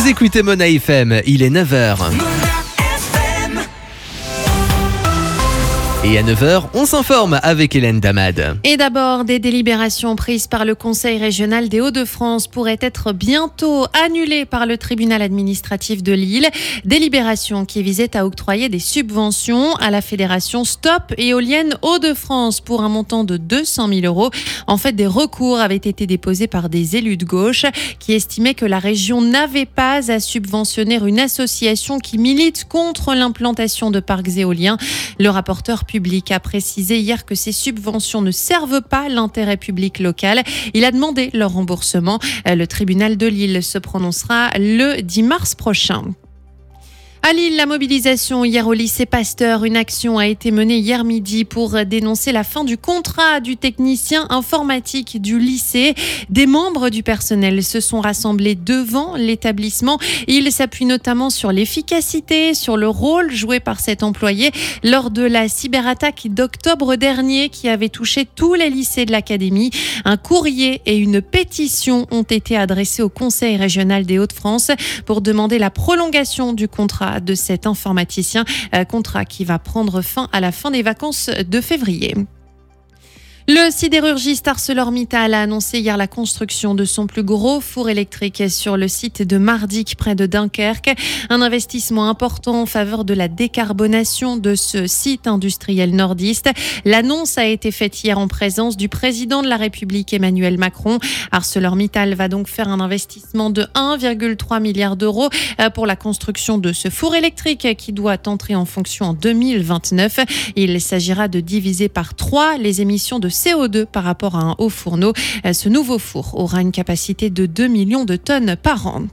Vous écoutez Mona FM, il est 9h. Et à 9h, on s'informe avec Hélène Damad. Et d'abord, des délibérations prises par le Conseil régional des Hauts-de-France pourraient être bientôt annulées par le tribunal administratif de Lille. Délibérations qui visaient à octroyer des subventions à la fédération Stop Éolienne Hauts-de-France pour un montant de 200 000 €. En fait, des recours avaient été déposés par des élus de gauche qui estimaient que la région n'avait pas à subventionner une association qui milite contre l'implantation de parcs éoliens. Le rapporteur public a précisé hier que ces subventions ne servent pas l'intérêt public local. Il a demandé leur remboursement. Le tribunal de Lille se prononcera le 10 mars prochain. À Lille, la mobilisation hier au lycée Pasteur. Une action a été menée hier midi pour dénoncer la fin du contrat du technicien informatique du lycée. Des membres du personnel se sont rassemblés devant l'établissement. Ils s'appuient notamment sur l'efficacité, sur le rôle joué par cet employé lors de la cyberattaque d'octobre dernier qui avait touché tous les lycées de l'académie. Un courrier et une pétition ont été adressés au Conseil régional des Hauts-de-France pour demander la prolongation du contrat de cet informaticien, contrat qui va prendre fin à la fin des vacances de février. Le sidérurgiste ArcelorMittal a annoncé hier la construction de son plus gros four électrique sur le site de Mardic, près de Dunkerque. Un investissement important en faveur de la décarbonation de ce site industriel nordiste. L'annonce a été faite hier en présence du président de la République, Emmanuel Macron. ArcelorMittal va donc faire un investissement de 1,3 milliard d'euros pour la construction de ce four électrique qui doit entrer en fonction en 2029. Il s'agira de diviser par 3 les émissions de CO2 par rapport à un haut fourneau. Ce nouveau four aura une capacité de 2 millions de tonnes par an.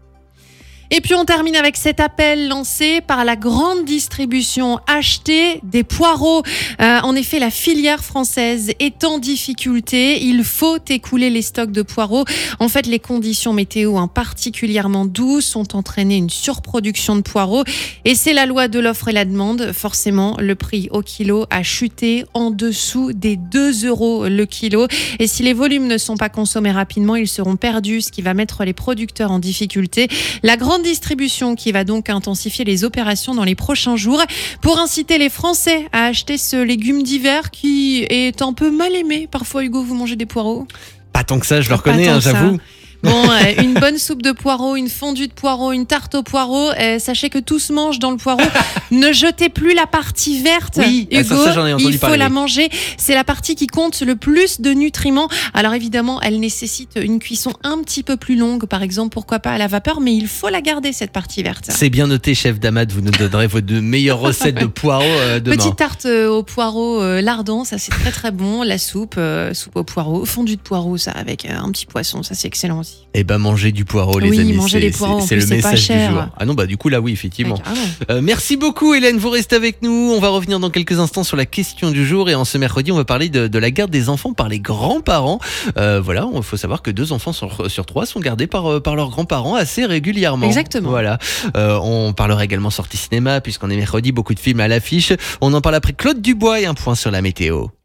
Et puis on termine avec cet appel lancé par la grande distribution: acheter des poireaux. En effet, la filière française est en difficulté. Il faut écouler les stocks de poireaux. En fait, les conditions météo particulièrement douces ont entraîné une surproduction de poireaux. Et c'est la loi de l'offre et la demande. Forcément, le prix au kilo a chuté en dessous des 2 € le kilo. Et si les volumes ne sont pas consommés rapidement, ils seront perdus, ce qui va mettre les producteurs en difficulté. La grande distribution qui va donc intensifier les opérations dans les prochains jours pour inciter les Français à acheter ce légume d'hiver qui est un peu mal aimé. Parfois, Hugo, vous mangez des poireaux ? Pas tant que ça, je le reconnais, j'avoue. Bon, une bonne soupe de poireaux, une fondue de poireaux, une tarte aux poireaux. Sachez que tout se mange dans le poireau. Ne jetez plus la partie verte, oui, Hugo. ça, j'en ai entendu il faut parler, la oui. manger. C'est la partie qui compte le plus de nutriments. Alors évidemment, elle nécessite une cuisson un petit peu plus longue, par exemple, pourquoi pas à la vapeur, mais il faut la garder, cette partie verte. C'est bien noté, chef Damad. Vous nous donnerez vos 2 meilleures recettes de poireaux demain. Petite tarte aux poireaux lardons, ça c'est très très bon. La soupe aux poireaux, fondue de poireaux, ça avec un petit poisson, ça c'est excellent aussi. Eh ben, mangez du poireau, les amis. Manger des poireaux, c'est en le plus, c'est pas message cher. du jour. Ah non, bah du coup là, oui, effectivement. Ouais, Merci beaucoup, Hélène. Vous restez avec nous. On va revenir dans quelques instants sur la question du jour. Et en ce mercredi, on va parler de la garde des enfants par les grands-parents. Voilà, il faut savoir que 2 enfants sur 3 sont gardés par leurs grands-parents assez régulièrement. Exactement. Voilà. On parlera également sortie cinéma, puisqu'on est mercredi, beaucoup de films à l'affiche. On en parle après Claude Dubois et un point sur la météo.